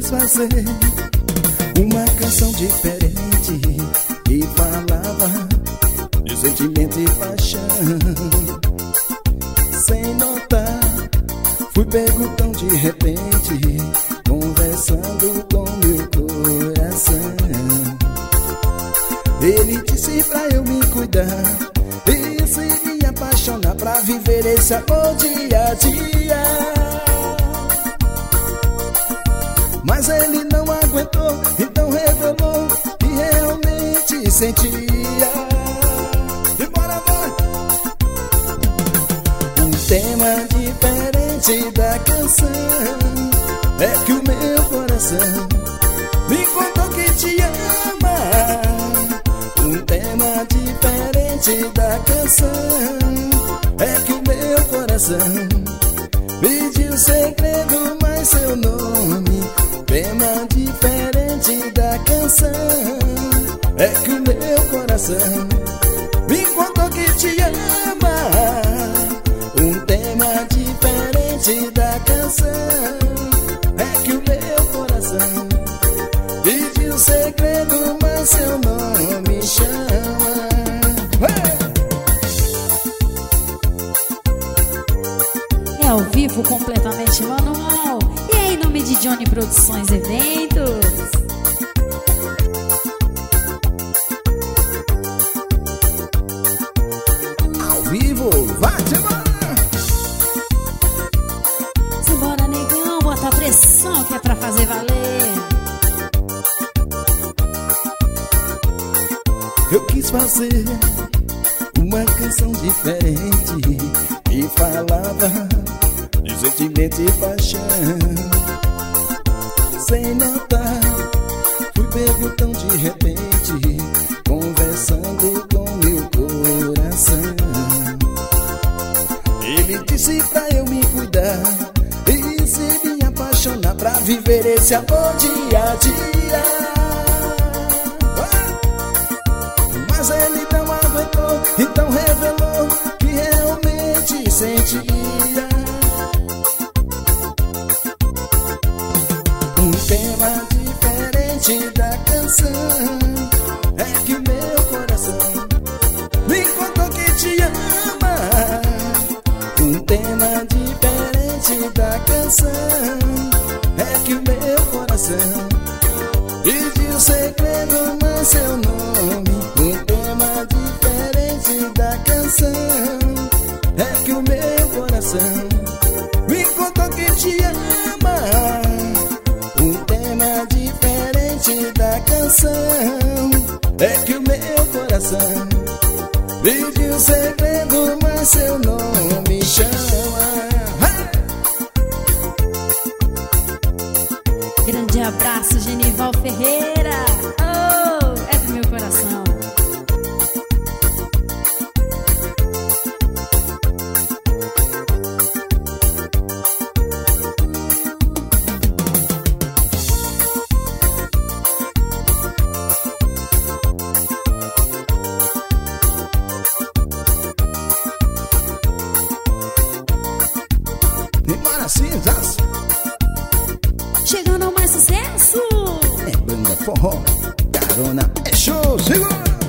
quis fazer uma canção diferente que falava de sentimento e paixão. Sem notar, fui pego tão de repente, conversando com meu coração. Ele disse pra eu me cuidar e se me apaixonar pra viver esse amor dia a dia. Mas ele não aguentou, então revelou que realmente sentia. E bora, bora! Um tema diferente da canção é que o meu coração me contou que te ama. Um tema diferente da canção é que o meu coração pediu segredo, mas seu nome. Tema diferente da canção é que o meu coração me contou que te ama. Um tema diferente da canção é que o meu coração pediu segredo, mas seu nome chama. É ao vivo, completamente manual. E aí, em nome de Johnny Produções Eventos. Ao vivo, vai, semana! Simbora, negão, bota a pressão que é pra fazer valer. Eu quis fazer uma canção diferente que falava de sentimento e paixão. Sem notar, fui pego tão de repente, conversando com meu coração. Ele disse pra eu me cuidar e se me apaixonar pra viver esse amor dia a dia. Mas ele não aguentou, então revelou que realmente sentia. Um tema diferente da canção é que o meu coração me contou que te ama. Um tema diferente da canção é que o meu coração pediu segredo, mas seu nome. Um tema diferente da canção é que o meu coração me contou que te ama. Um tema diferente da canção é que o meu coração pediu segredo, mas seu nome chama. Grande abraço, Genival Ferreira. Oh, é do meu coração. Demora cinzas, Chegando ao mais sucesso. é banda forró, carona é show, segura!